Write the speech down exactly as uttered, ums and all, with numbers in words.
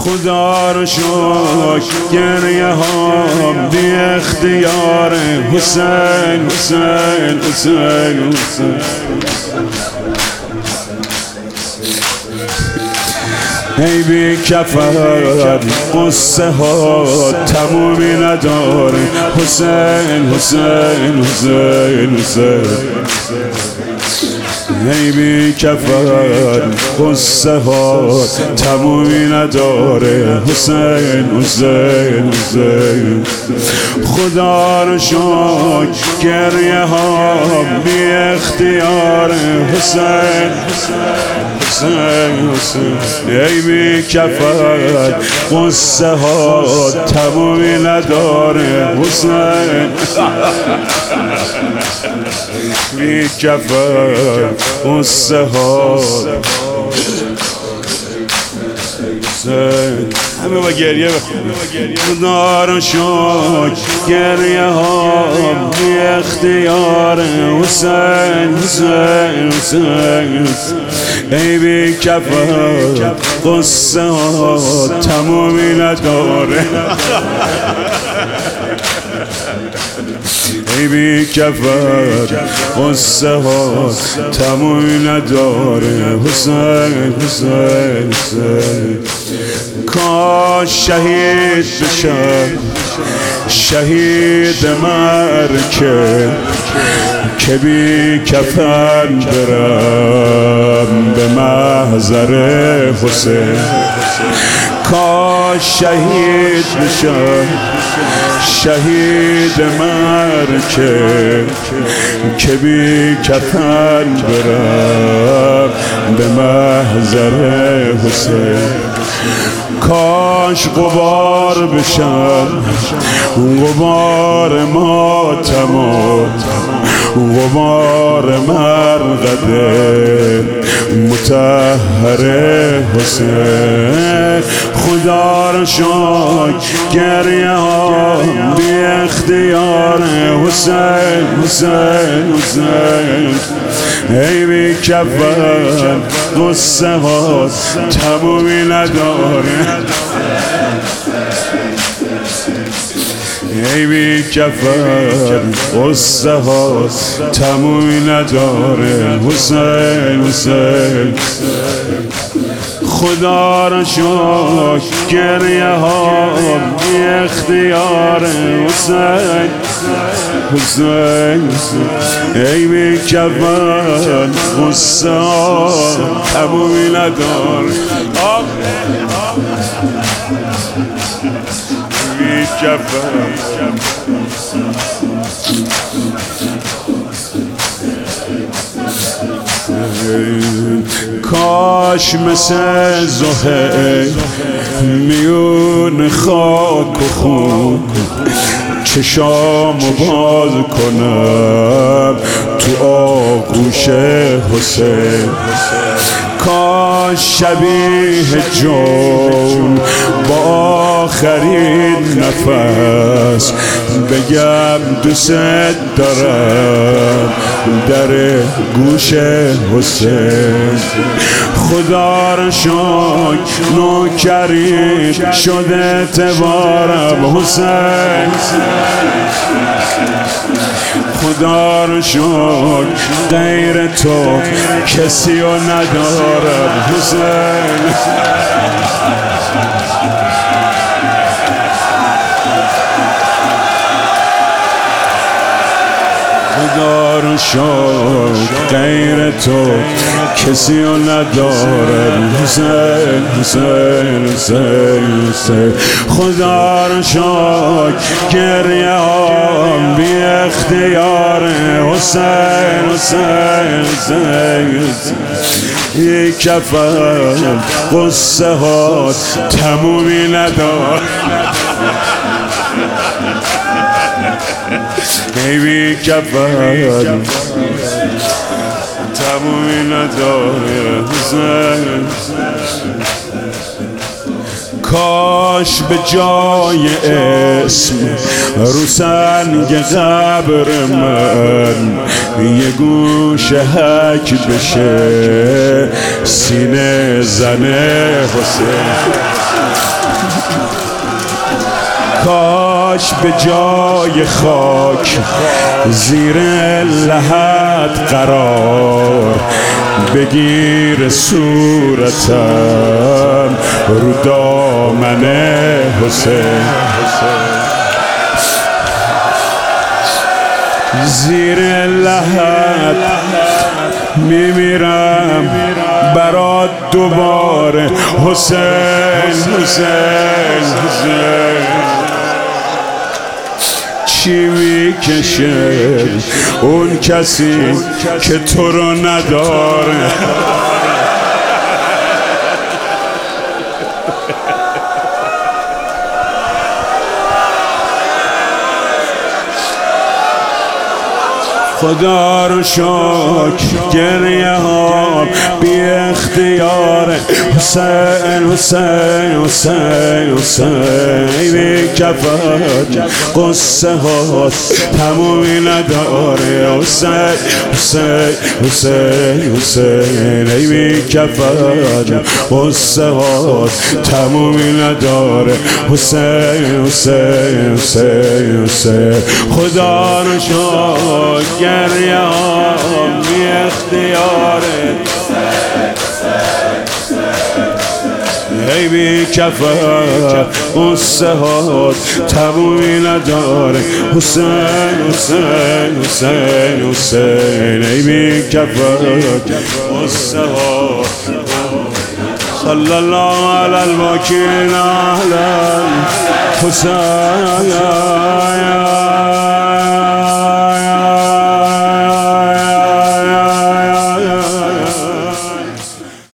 خدا رو شکر گریه هام بی اختیار حسین حسین حسین حسین ای بی کفر قصه ها تمومی نداره حسین حسین حسین حسین ای بی کفر قصه ها تمومی نداره حسین حسین حسین خدا رو شکر گریه ها بی اختیار حسین حسین حسین ای بی کفر قصه ها تمومی نداره حسین بی کفر قصه ها همه با گریه بخون خدا رو شکر گریه ها بی اختیار حسین حسین حسین ای بی کفر قصه ها تمومی نداره ای بی کفر قصه ها تمومی نداره حسین حسین حسین کاش شهید بشم شهید مرکه که بی کفن برم به محضر حسین کاش شهید بشم شهید مرکه که بی کفن برم به محضر حسین کاش غبار بشم غبار ماتم غبار مرقد مطهر حسین خدا را شکر گریه ها بی اختیار حسین حسین حسین ای بی کفن قصه ها تمومی نداره ای بی کفر قصه ها تمومی نداره حسین حسین خدا را شکر گریه ها بی اختیار حسین حسین ای بی کفر قصه ها تمومی نداره بی کفر کاش مثل زهیر میون خاک و خون چشامو باز کنم تو آغوش حسین کاش شبیه جون با آخرین نفس بگم دوست دارم در گوش حسین خدا را شکر نوکری شده اعتبارم حسین خدا را شکر غیر تو کسی رو ندارم حسین خدا رو شکر غیر تو کسی رو ندارم حسین حسین حسین حسین خدا رو شکر گریه ها بی اختیار حسین حسین حسین یک کفر قصه ها تمومی نداره ای بی کفر تمومی نداره حسین کاش به جای اسم رو سنگ قبر من یه گوش حک بشه سینه زن حسین کاش به جای خاک زیر لحد قرار بگیر صورتم رو دامن حسین. زیر لحد میمیرم برات دوباره حسین حسین حسین. چی میکشه اون کسی که تو رو نداره؟ خدا رو شکر گریه ها بی اختیار حسین حسین حسین حسین بی کفت قصه ها تمومی نداره حسین حسین حسین حسین بی کفت قصه ها تمومی نداره حسین حسین حسین حسین. خدا رو شکر گریه ها بی اختیاره ای بی کفت قصه ها تمومی نداره حسین حسین حسین حسین ای بی کفت قصه ها. صلی الله علی الباکین علی حسین.